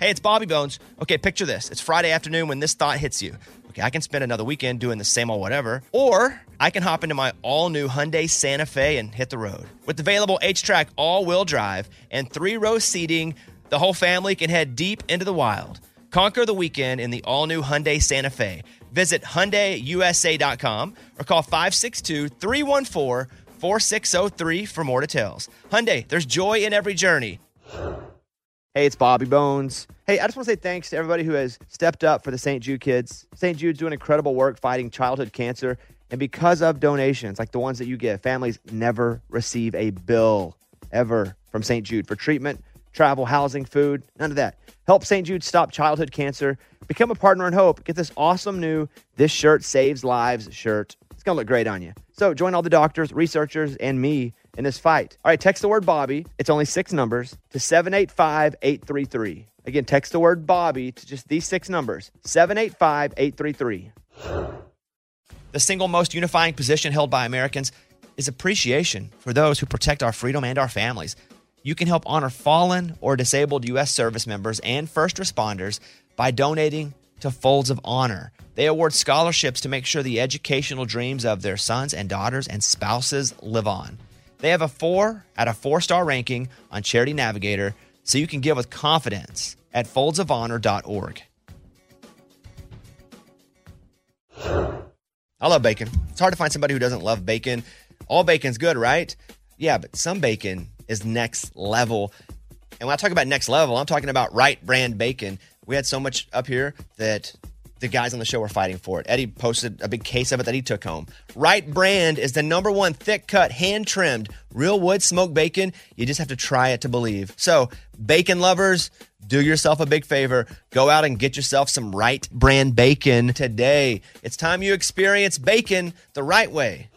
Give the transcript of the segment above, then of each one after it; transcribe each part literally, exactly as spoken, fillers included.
Hey, it's Bobby Bones. Okay, picture this. It's Friday afternoon when this thought hits you. Okay, I can spend another weekend doing the same old whatever, or I can hop into my all-new Hyundai Santa Fe and hit the road. With available H-Track all-wheel drive and three-row seating, the whole family can head deep into the wild. Conquer the weekend in the all-new Hyundai Santa Fe. Visit Hyundai U S A dot com or call five six two, three one four, four six zero three for more details. Hyundai, there's joy in every journey. Hey, it's Bobby Bones. Hey, I just want to say thanks to everybody who has stepped up for the Saint Jude kids. Saint Jude's doing incredible work fighting childhood cancer, and because of donations like the ones that you give, families never receive a bill ever from Saint Jude for treatment, travel, housing, food, none of that. Help Saint Jude stop childhood cancer. Become a partner in hope. Get this awesome new This Shirt Saves Lives shirt. It's going to look great on you. So join all the doctors, researchers, and me in this fight. All right, text the word Bobby. It's only six numbers to seven eight five, eight three three. Again, text the word Bobby to just these six numbers, seven eight five, eight three three. The single most unifying position held by Americans is appreciation for those who protect our freedom and our families. You can help honor fallen or disabled U S service members and first responders by donating to Folds of Honor. They award scholarships to make sure the educational dreams of their sons and daughters and spouses live on. They have a four out of four star ranking on Charity Navigator, so you can give with confidence at folds of honor dot org. I love bacon. It's hard to find somebody who doesn't love bacon. All bacon's good, right? Yeah, but some bacon is next level. And when I talk about next level, I'm talking about Wright Brand bacon. We had so much up here that the guys on the show were fighting for it. Eddie posted a big case of it that he took home. Wright Brand is the number one thick-cut, hand-trimmed, real wood smoked bacon. You just have to try it to believe. So, bacon lovers, do yourself a big favor. Go out and get yourself some Wright Brand bacon today. It's time you experience bacon the right way.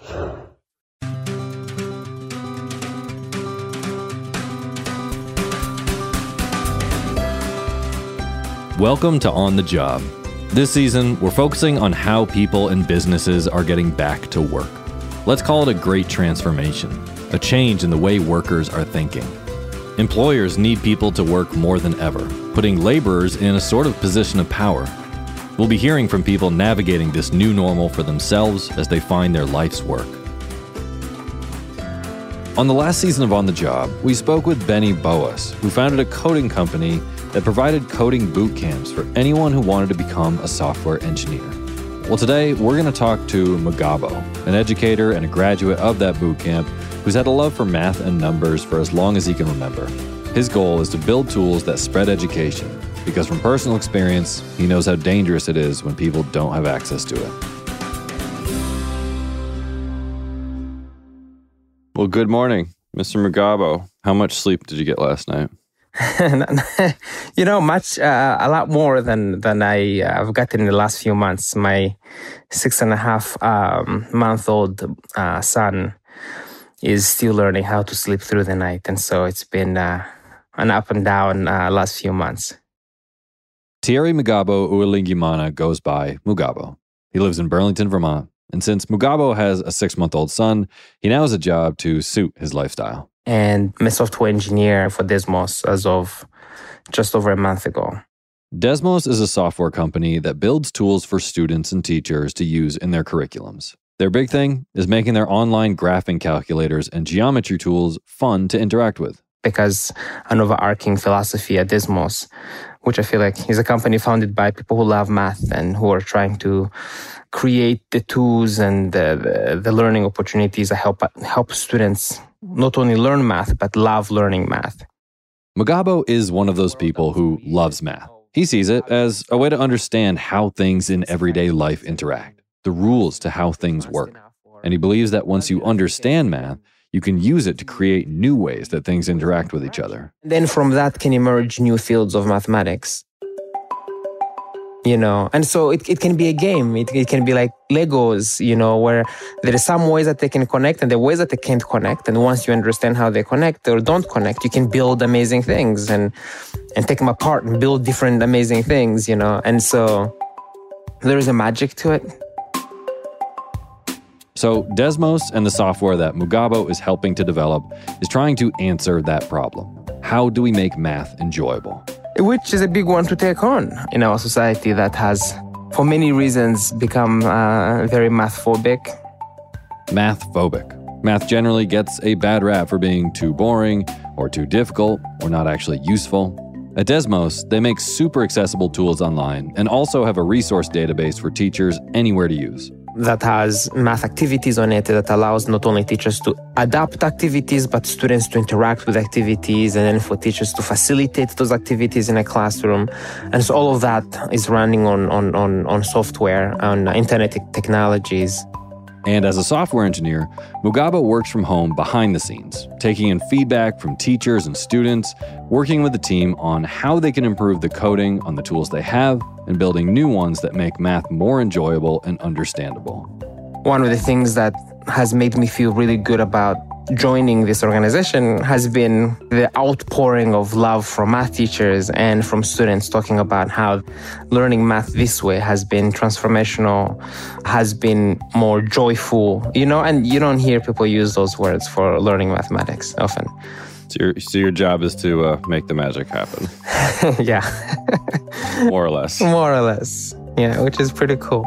Welcome to On the Job. This season, we're focusing on how people and businesses are getting back to work. Let's call it a great transformation, a change in the way workers are thinking. Employers need people to work more than ever, putting laborers in a sort of position of power. We'll be hearing from people navigating this new normal for themselves as they find their life's work. On the last season of On the Job, we spoke with Benny Boas, who founded a coding company that provided coding boot camps for anyone who wanted to become a software engineer. Well, today we're going to talk to Mugabo, an educator and a graduate of that boot camp who's had a love for math and numbers for as long as he can remember. His goal is to build tools that spread education, because from personal experience, he knows how dangerous it is when people don't have access to it. Well, good morning, Mister Mugabo. How much sleep did you get last night? you know, much, uh, a lot more than than I uh, I've gotten in the last few months. My six and a half um, month old uh, son is still learning how to sleep through the night, and so it's been uh, an up and down uh, last few months. Thierry Mugabo Uilingimana goes by Mugabo. He lives in Burlington, Vermont, and since Mugabo has a six-month-old son, he now has a job to suit his lifestyle. And I'm a software engineer for Desmos as of just over a month ago. Desmos is a software company that builds tools for students and teachers to use in their curriculums. Their big thing is making their online graphing calculators and geometry tools fun to interact with. Because an overarching philosophy at Desmos, which I feel like is a company founded by people who love math and who are trying to create the tools and the, the, the learning opportunities that help, help students not only learn math, but love learning math. Mugabo is one of those people who loves math. He sees it as a way to understand how things in everyday life interact, the rules to how things work. And he believes that once you understand math, you can use it to create new ways that things interact with each other. Then from that can emerge new fields of mathematics. You know, and so it, it can be a game. It, it can be like Legos, you know, where there are some ways that they can connect and there are ways that they can't connect. And once you understand how they connect or don't connect, you can build amazing things and, and take them apart and build different amazing things, you know. And so there is a magic to it. So Desmos and the software that Mugabo is helping to develop is trying to answer that problem. How do we make math enjoyable? which is a big one to take on in our society that has, for many reasons, become uh, very math-phobic. Math-phobic. Math generally gets a bad rap for being too boring or too difficult or not actually useful. At Desmos, they make super accessible tools online and also have a resource database for teachers anywhere to use. That has math activities on it that allows not only teachers to adapt activities, but students to interact with activities, and then for teachers to facilitate those activities in a classroom. And so all of that is running on, on, on, on software, on internet technologies. And as a software engineer, Mugabo works from home behind the scenes, taking in feedback from teachers and students, working with the team on how they can improve the coding on the tools they have, and building new ones that make math more enjoyable and understandable. One of the things that has made me feel really good about joining this organization has been the outpouring of love from math teachers and from students talking about how learning math this way has been transformational, has been more joyful, you know, and you don't hear people use those words for learning mathematics often. So your, so your job is to uh, make the magic happen. Yeah. More or less. More or less. Yeah, which is pretty cool.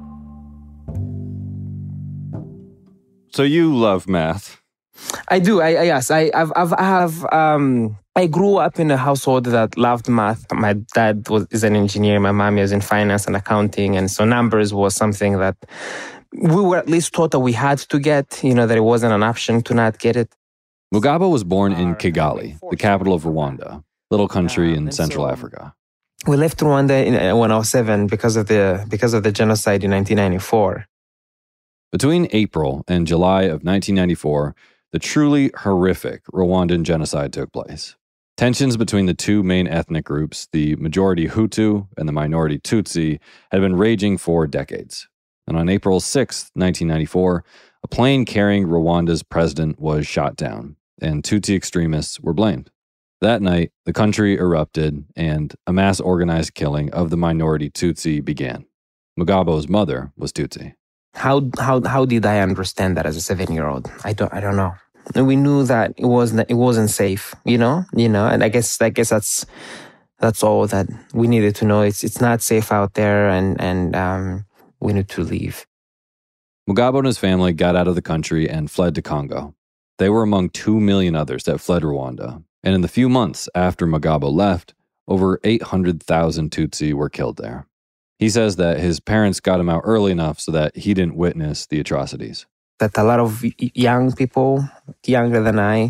So you love math. I do. I, I yes. I I've, I've I have. Um, I grew up in a household that loved math. My dad was is an engineer. My mom is in finance and accounting, and so numbers was something that we were at least taught that we had to get. You know, that it wasn't an option to not get it. Mugabo was born in Kigali, the capital of Rwanda, little country in Central Africa. We left Rwanda in, when I was seven because of the because of the genocide in nineteen ninety-four. Between April and July of nineteen ninety-four, the truly horrific Rwandan genocide took place. Tensions between the two main ethnic groups, the majority Hutu and the minority Tutsi, had been raging for decades. And on April sixth, nineteen ninety-four, a plane carrying Rwanda's president was shot down, and Tutsi extremists were blamed. That night, the country erupted, and a mass organized killing of the minority Tutsi began. Mugabo's mother was Tutsi. How how how did I understand that as a seven-year-old? I don't I don't know. And we knew that it wasn't it wasn't safe, you know, you know, and I guess I guess that's that's all that we needed to know. It's it's not safe out there, and and um, we need to leave. Mugabo and his family got out of the country and fled to Congo. They were among two million others that fled Rwanda, and in the few months after Mugabo left, over eight hundred thousand Tutsi were killed there. He says that his parents got him out early enough so that he didn't witness the atrocities. That a lot of young people, younger than I,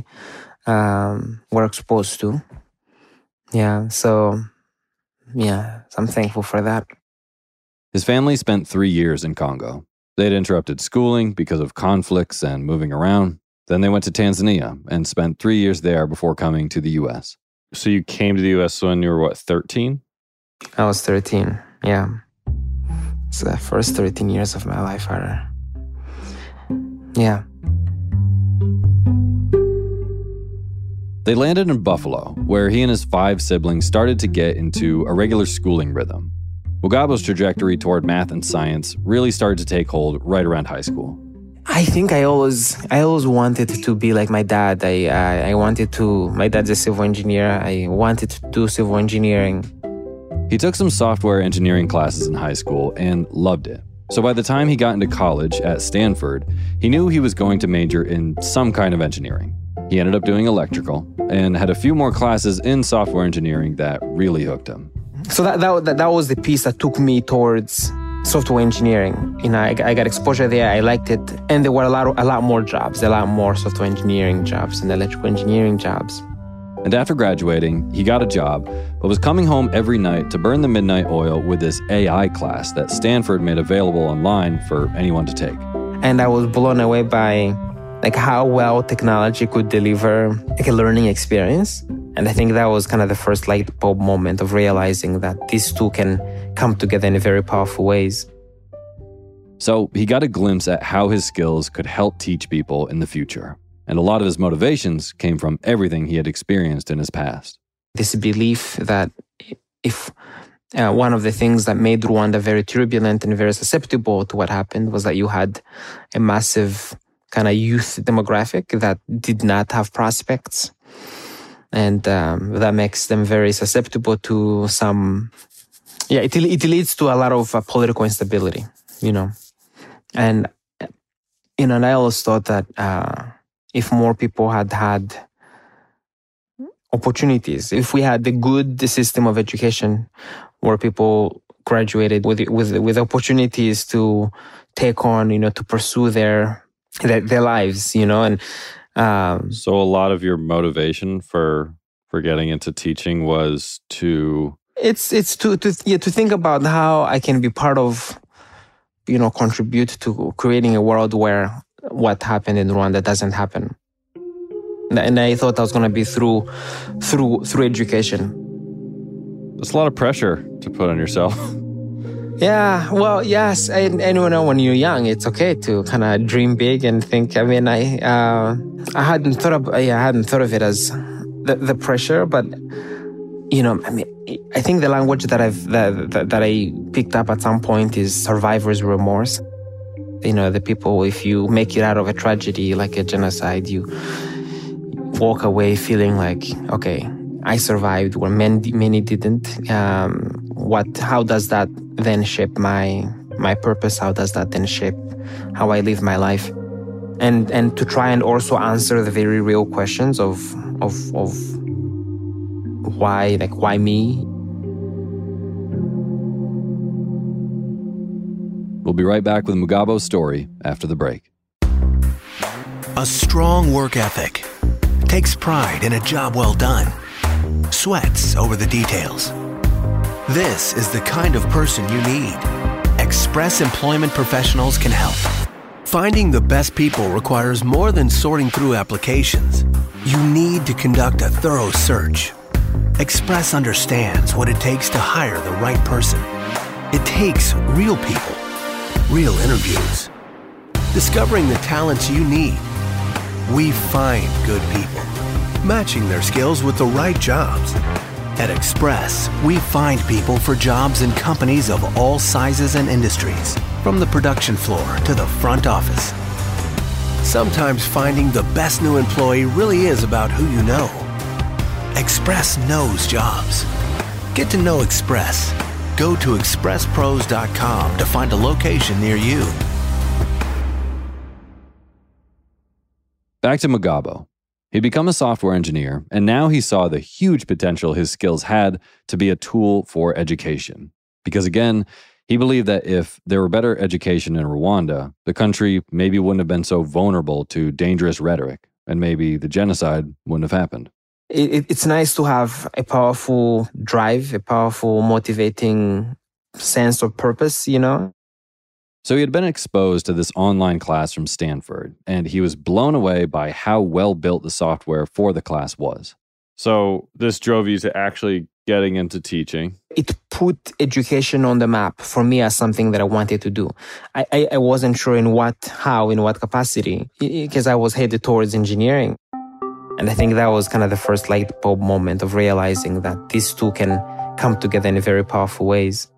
um, were exposed to. Yeah, so, yeah, I'm thankful for that. His family spent three years in Congo. They'd interrupted schooling because of conflicts and moving around. Then they went to Tanzania and spent three years there before coming to the U S. So you came to the U S when you were, what, thirteen? I was thirteen, yeah. It's the first thirteen years of my life are... Yeah. They landed in Buffalo, where he and his five siblings started to get into a regular schooling rhythm. Mugabo's trajectory toward math and science really started to take hold right around high school. I think I always, I always wanted to be like my dad. I, I, I wanted to. My dad's a civil engineer. I wanted to do civil engineering. He took some software engineering classes in high school and loved it. So by the time he got into college at Stanford, he knew he was going to major in some kind of engineering. He ended up doing electrical and had a few more classes in software engineering that really hooked him. So that that that was the piece that took me towards software engineering. You know, I, I got exposure there. I liked it, and there were a lot of, a lot more jobs, a lot more software engineering jobs and electrical engineering jobs. And after graduating, he got a job, but was coming home every night to burn the midnight oil with this A I class that Stanford made available online for anyone to take. And I was blown away by like how well technology could deliver like a learning experience. And I think that was kind of the first light bulb moment of realizing that these two can come together in very powerful ways. So he got a glimpse at how his skills could help teach people in the future. And a lot of his motivations came from everything he had experienced in his past. This belief that if uh, one of the things that made Rwanda very turbulent and very susceptible to what happened was that you had a massive kind of youth demographic that did not have prospects. And um, that makes them very susceptible to some, yeah, it, it leads to a lot of uh, political instability, you know. And, you know, and I always thought that uh, if more people had had opportunities, if we had a good system of education where people graduated with with with opportunities to take on, you know, to pursue their their, their lives, you know, and um, so a lot of your motivation for for getting into teaching was to it's it's to to yeah, to think about how I can be part of, you know, contribute to creating a world where what happened in Rwanda doesn't happen. And I thought that was going to be through through through education. That's a lot of pressure to put on yourself. Yeah, well, yes, and, and you know, when you're young, it's okay to kind of dream big and think. I mean, I uh, I hadn't thought of yeah, I hadn't thought of it as the, the pressure, but you know, I mean, I think the language that I've that, that that I picked up at some point is survivor's remorse. You know, the people, if you make it out of a tragedy like a genocide, you walk away feeling like, okay, I survived where many, many didn't. Um, what? How does that then shape my my purpose? How does that then shape how I live my life? And and to try and also answer the very real questions of of of why, like why me? We'll be right back with Mugabo's story after the break. A strong work ethic, takes pride in a job well done, sweats over the details. This is the kind of person you need. Express Employment Professionals can help. Finding the best people requires more than sorting through applications. You need to conduct a thorough search. Express understands what it takes to hire the right person. It takes real people, real interviews. Discovering the talents you need. We find good people, matching their skills with the right jobs. At Express, we find people for jobs in companies of all sizes and industries, from the production floor to the front office. Sometimes finding the best new employee really is about who you know. Express knows jobs. Get to know Express. Go to express pros dot com to find a location near you. Back to Mugabo. He'd become a software engineer, and now he saw the huge potential his skills had to be a tool for education. Because again, he believed that if there were better education in Rwanda, the country maybe wouldn't have been so vulnerable to dangerous rhetoric, and maybe the genocide wouldn't have happened. It, it's nice to have a powerful drive, a powerful motivating sense of purpose, you know? So he had been exposed to this online class from Stanford, and he was blown away by how well built the software for the class was. So this drove you to actually getting into teaching. It put education on the map for me as something that I wanted to do. I, I, I wasn't sure in what, how, in what capacity, because I was headed towards engineering. And I think that was kind of the first light bulb moment of realizing that these two can come together in very powerful ways.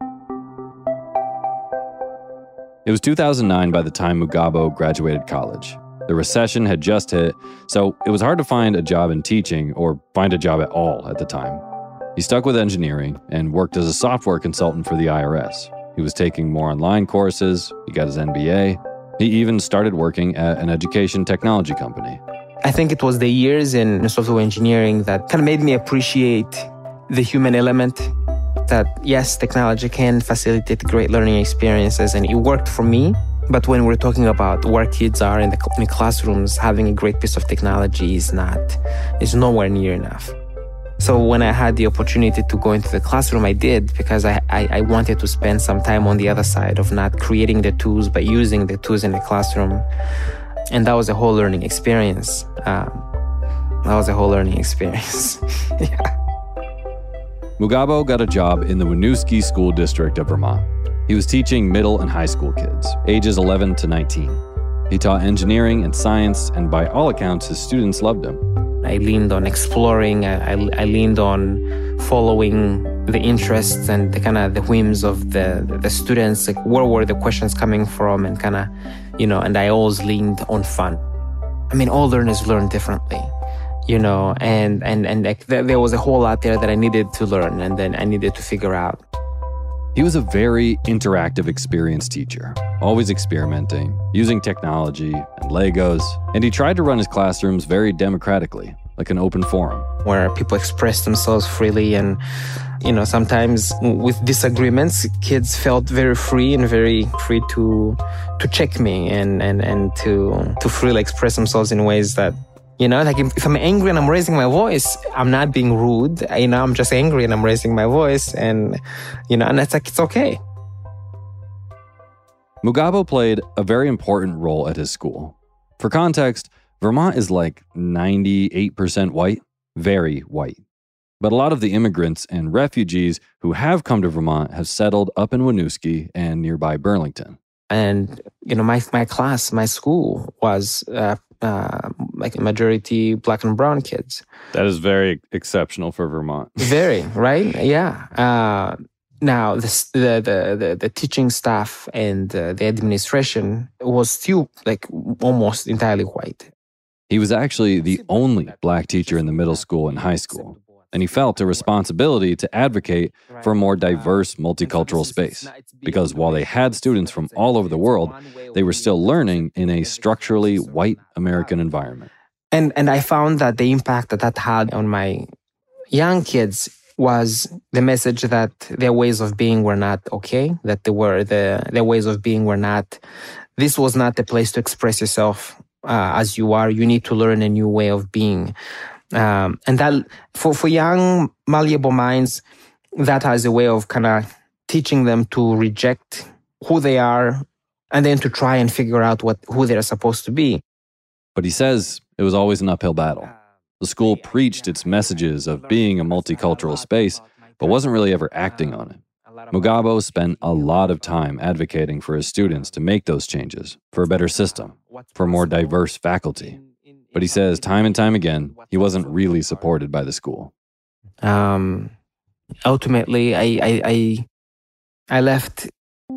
It was two thousand nine by the time Mugabo graduated college. The recession had just hit, so it was hard to find a job in teaching or find a job at all at the time. He stuck with engineering and worked as a software consultant for the I R S. He was taking more online courses, he got his M B A. He even started working at an education technology company. I think it was the years in software engineering that kind of made me appreciate the human element. That yes, technology can facilitate great learning experiences, and it worked for me. But when we're talking about where kids are in the in classrooms, having a great piece of technology is not, is nowhere near enough. So when I had the opportunity to go into the classroom, I did, because I, I, I wanted to spend some time on the other side of not creating the tools, but using the tools in the classroom. And that was a whole learning experience. Um, that was a whole learning experience. Yeah. Mugabo got a job in the Winooski School District of Vermont. He was teaching middle and high school kids, ages eleven to nineteen. He taught engineering and science, and by all accounts, his students loved him. I leaned on exploring. I, I, I leaned on following the interests and the kind of the whims of the, the students. Like, where were the questions coming from, and kind of, you know, and I always leaned on fun. I mean, all learners learn differently. you know, and, and, and like, th- there was a whole lot there that I needed to learn and then I needed to figure out. He was a very interactive, experienced teacher, always experimenting, using technology and Legos, and he tried to run his classrooms very democratically, like an open forum. Where people express themselves freely and, you know, sometimes with disagreements, kids felt very free and very free to to check me and, and, and to, to freely express themselves in ways that, you know, like if, if I'm angry and I'm raising my voice, I'm not being rude. You know, I'm just angry and I'm raising my voice and, you know, and it's like, it's okay. Mugabo played a very important role at his school. For context, Vermont is like ninety-eight percent white, very white. But a lot of the immigrants and refugees who have come to Vermont have settled up in Winooski and nearby Burlington. And, you know, my my class, my school was uh, uh, like a majority black and brown kids. That is very exceptional for Vermont. Very, right? Yeah. Uh, now, the, the, the, the teaching staff and uh, the administration was still like almost entirely white. He was actually the only black teacher in the middle school and high school, and he felt a responsibility to advocate for a more diverse multicultural space, because while they had students from all over the world, they were still learning in a structurally white American environment. And and I found that the impact that that had on my young kids was the message that their ways of being were not okay, that they were the their ways of being were not, this was not the place to express yourself uh, as you are. You need to learn a new way of being. Um, and that for, for young, malleable minds, that has a way of kind of teaching them to reject who they are and then to try and figure out what who they're supposed to be. But he says it was always an uphill battle. The school preached its messages of being a multicultural space, but wasn't really ever acting on it. Mugabo spent a lot of time advocating for his students to make those changes, for a better system, for more diverse faculty. But he says time and time again, he wasn't really supported by the school. Um, ultimately, I, I, I, I left,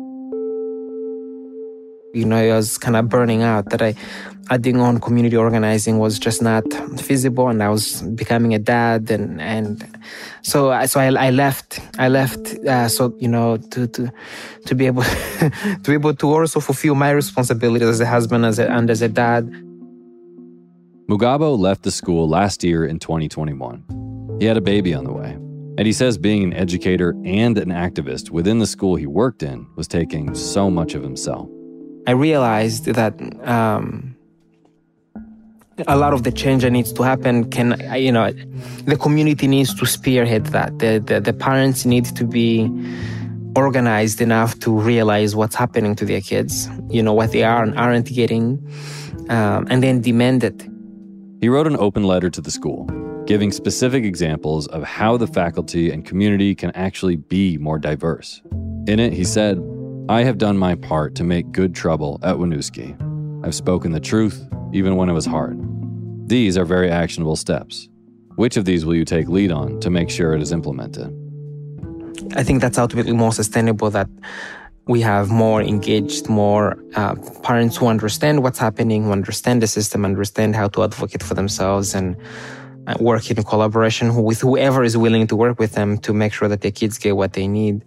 you know, I was kind of burning out, that I, adding on community organizing was just not feasible, and I was becoming a dad, and, and so, I, so I, I left, I left, uh, so, you know, to, to, to be able, to be able to also fulfill my responsibilities as a husband as a, and as a dad. Mugabo left the school last year in twenty twenty-one. He had a baby on the way, and he says being an educator and an activist within the school he worked in was taking so much of himself. I realized that um, a lot of the change that needs to happen can, you know, the community needs to spearhead that. The, the, the parents need to be organized enough to realize what's happening to their kids, you know, what they are and aren't getting, um, and then demand it. He wrote an open letter to the school, giving specific examples of how the faculty and community can actually be more diverse. In it, he said, "I have done my part to make good trouble at Winooski. I've spoken the truth, even when it was hard. These are very actionable steps. Which of these will you take lead on to make sure it is implemented?" I think that's ultimately more sustainable, that we have more engaged, more uh, parents who understand what's happening, who understand the system, understand how to advocate for themselves, and uh, work in collaboration with whoever is willing to work with them to make sure that their kids get what they need.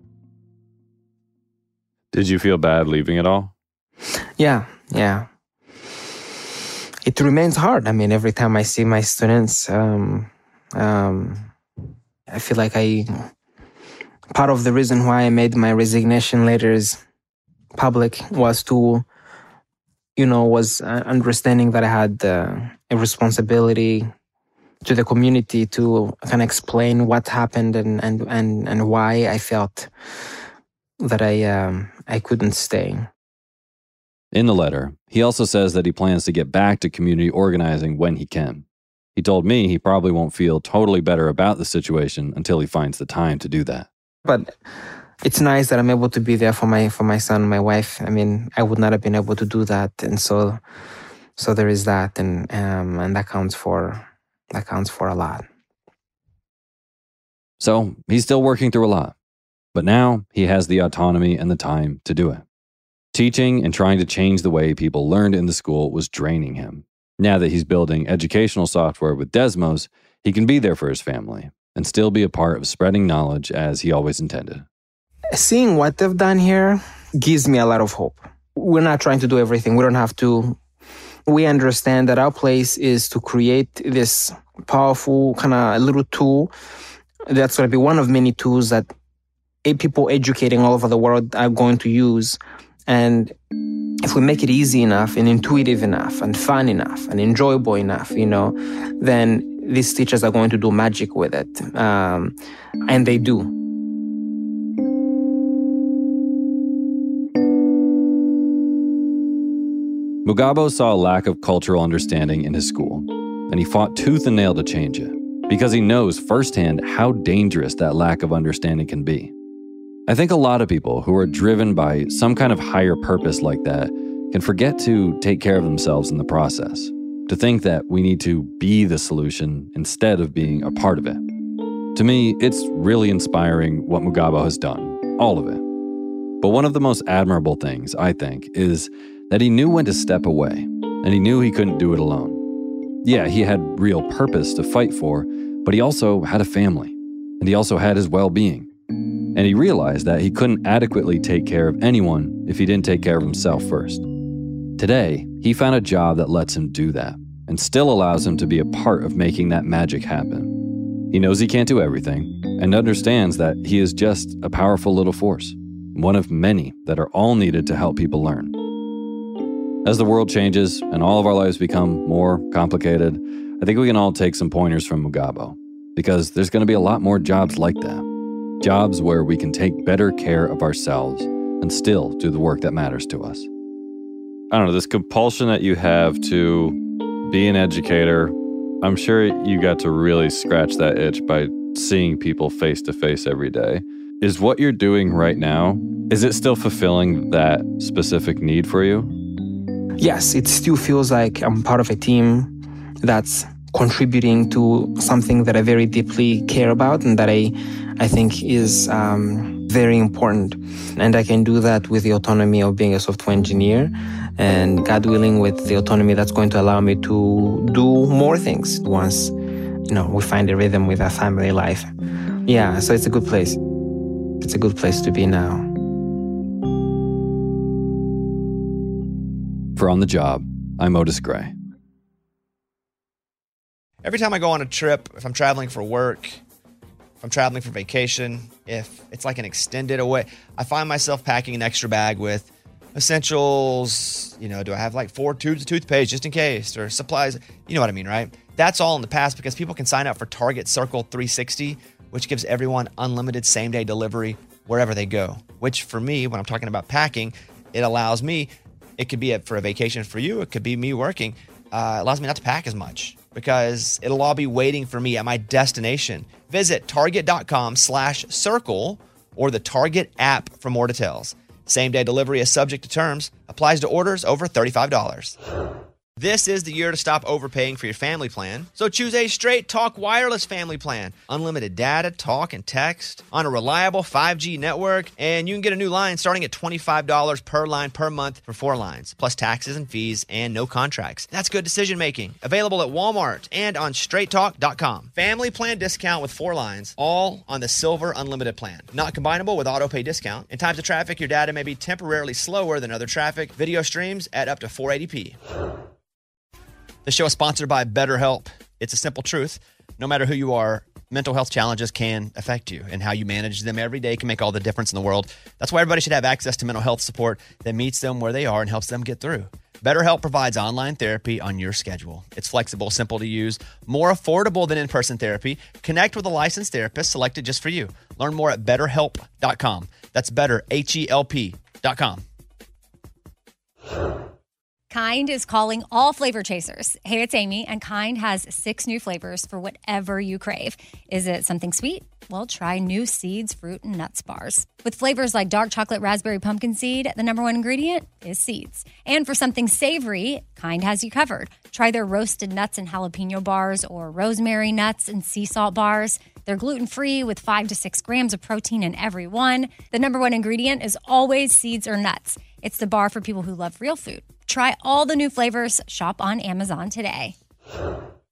Did you feel bad leaving it all? Yeah, yeah. It remains hard. I mean, every time I see my students, um, um, I feel like I... Part of the reason why I made my resignation letters public was to, you know, was understanding that I had uh, a responsibility to the community to kind of explain what happened and, and, and, and why I felt that I um, I couldn't stay. In the letter, he also says that he plans to get back to community organizing when he can. He told me he probably won't feel totally better about the situation until he finds the time to do that. But it's nice that I'm able to be there for my for my son and my wife. I mean, I would not have been able to do that, and so so there is that, and um, and that counts for that counts for a lot. So he's still working through a lot, but now he has the autonomy and the time to do it. Teaching and trying to change the way people learned in the school was draining him, Now that he's building educational software with Desmos, he can be there for his family and still be a part of spreading knowledge as he always intended. Seeing what they've done here gives me a lot of hope. We're not trying to do everything. We don't have to. We understand that our place is to create this powerful kind of little tool that's going to be one of many tools that people educating all over the world are going to use. And if we make it easy enough and intuitive enough and fun enough and enjoyable enough, you know, then these teachers are going to do magic with it. Um, and they do. Mugabo saw a lack of cultural understanding in his school, and he fought tooth and nail to change it, because he knows firsthand how dangerous that lack of understanding can be. I think a lot of people who are driven by some kind of higher purpose like that can forget to take care of themselves in the process, to think that we need to be the solution instead of being a part of it. To me, it's really inspiring what Mugabo has done, all of it. But one of the most admirable things, I think, is that he knew when to step away, and he knew he couldn't do it alone. Yeah, he had real purpose to fight for, but he also had a family, and he also had his well-being. And he realized that he couldn't adequately take care of anyone if he didn't take care of himself first. Today, he found a job that lets him do that, and still allows him to be a part of making that magic happen. He knows he can't do everything, and understands that he is just a powerful little force, one of many that are all needed to help people learn. As the world changes and all of our lives become more complicated, I think we can all take some pointers from Mugabo, because there's going to be a lot more jobs like that. Jobs where we can take better care of ourselves and still do the work that matters to us. I don't know, this compulsion that you have to be an educator, I'm sure you got to really scratch that itch by seeing people face to face every day. Is what you're doing right now, is it still fulfilling that specific need for you? Yes, it still feels like I'm part of a team that's contributing to something that I very deeply care about and that I, I think is um, very important. And I can do that with the autonomy of being a software engineer, and God willing, with the autonomy that's going to allow me to do more things once, you know, we find a rhythm with our family life. Yeah, so it's a good place. It's a good place to be now. For On the Job, I'm Otis Gray. Every time I go on a trip, if I'm traveling for work, if I'm traveling for vacation, if it's like an extended away, I find myself packing an extra bag with essentials. You know, do I have like four tubes of toothpaste just in case, or supplies? You know what I mean, right? That's all in the past, because people can sign up for Target Circle three sixty, which gives everyone unlimited same-day delivery wherever they go. Which for me, when I'm talking about packing, it allows me, it could be a, for a vacation for you, it could be me working, uh, it allows me not to pack as much, because it'll all be waiting for me at my destination. Visit target.com slash circle or the Target app for more details. Same-day delivery is subject to terms. Applies to orders over thirty-five dollars. This is the year to stop overpaying for your family plan. So choose a Straight Talk Wireless family plan. Unlimited data, talk, and text on a reliable five G network. And you can get a new line starting at twenty-five dollars per line per month for four lines, plus taxes and fees and no contracts. That's good decision making. Available at Walmart and on straight talk dot com. Family plan discount with four lines, all on the Silver Unlimited plan. Not combinable with auto pay discount. In times of traffic, your data may be temporarily slower than other traffic. Video streams at up to four eighty p. The show is sponsored by BetterHelp. It's a simple truth. No matter who you are, mental health challenges can affect you, and how you manage them every day can make all the difference in the world. That's why everybody should have access to mental health support that meets them where they are and helps them get through. BetterHelp provides online therapy on your schedule. It's flexible, simple to use, more affordable than in-person therapy. Connect with a licensed therapist selected just for you. Learn more at better help dot com. That's better, H E L P dot com. Kind is calling all flavor chasers. Hey, it's Amy, and Kind has six new flavors for whatever you crave. Is it something sweet? Well, try new Seeds, Fruit, and Nuts bars. With flavors like dark chocolate raspberry pumpkin seed, the number one ingredient is seeds. And for something savory, Kind has you covered. Try their roasted nuts and jalapeno bars, or rosemary nuts and sea salt bars. They're gluten-free with five to six grams of protein in every one. The number one ingredient is always seeds or nuts. It's the bar for people who love real food. Try all the new flavors. Shop on Amazon today.